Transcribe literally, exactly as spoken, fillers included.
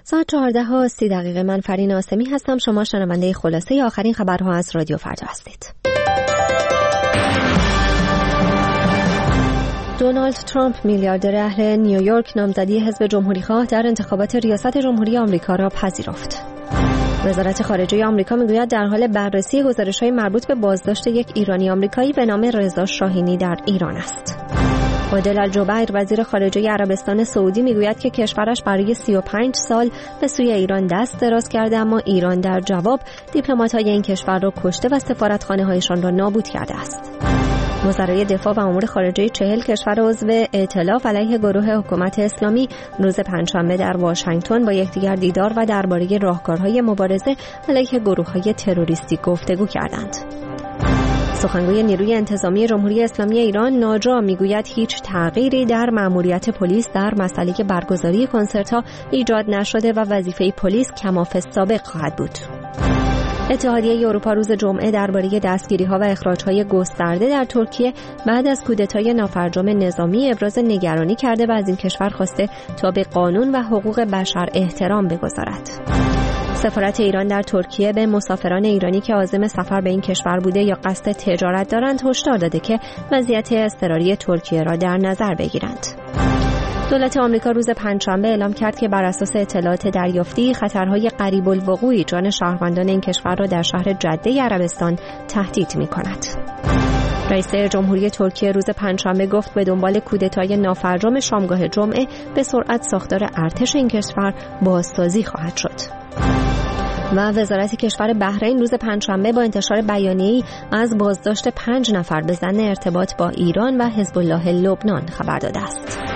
ساعت چهارده ها سی دقیقه. من فرین آسمی هستم. شما شنونده خلاصه آخرین خبرها از رادیو فردا هستید. دونالد ترامپ میلیاردر اهل نیویورک نامزدی حزب جمهوری‌خواه در انتخابات ریاست جمهوری آمریکا را پذیرفت. وزارت خارجه آمریکا میگوید در حال بررسی گزارش‌های مربوط به بازداشت یک ایرانی آمریکایی به نام رضا شاهینی در ایران است. عادل الجبیر وزیر خارجه عربستان سعودی میگوید که کشورش برای سی و پنج سال به سوی ایران دست دراز کرده، اما ایران در جواب دیپلمات‌های این کشور را کشته و سفارتخانه‌هایشان را نابود کرده است. وزرای دفاع و امور خارجه چهل کشور عضو ائتلاف علیه گروه حکومت اسلامی روز پنجشنبه در واشنگتن با یکدیگر دیدار و درباره راهکارهای مبارزه علیه گروه‌های تروریستی گفتگو کردند. سخنگوی نیروی انتظامی جمهوری اسلامی ایران ناجا میگوید هیچ تغییری در مأموریت پلیس در مسئله برگزاری کنسرت‌ها ایجاد نشده و وظیفه پلیس کماف السابق خواهد بود. اتحادیه اروپا روز جمعه درباره دستگیری‌ها و اخراج‌های گسترده در ترکیه بعد از کودتای نافرجام نظامی ابراز نگرانی کرده و از این کشور خواسته تا به قانون و حقوق بشر احترام بگذارد. سفارت ایران در ترکیه به مسافران ایرانی که عازم سفر به این کشور بوده یا قصد تجارت دارند هشدار داده که وضعیت اضطراری ترکیه را در نظر بگیرند. دولت آمریکا روز پنجشنبه اعلام کرد که بر اساس اطلاعات دریافتی خطرهای قریب الوقوعی جان شهروندان این کشور را در شهر جده عربستان تهدید می‌کند. رئیس جمهوری ترکیه روز پنجشنبه گفت به دنبال کودتای نافرجام شامگاه جمعه به سرعت ساختار ارتش این کشور بازسازی خواهد شد. و وزارت کشور بحرین روز پنجشنبه با انتشار بیانیه‌ای از بازداشت پنج نفر به ظن ارتباط با ایران و حزب الله لبنان خبر داده است.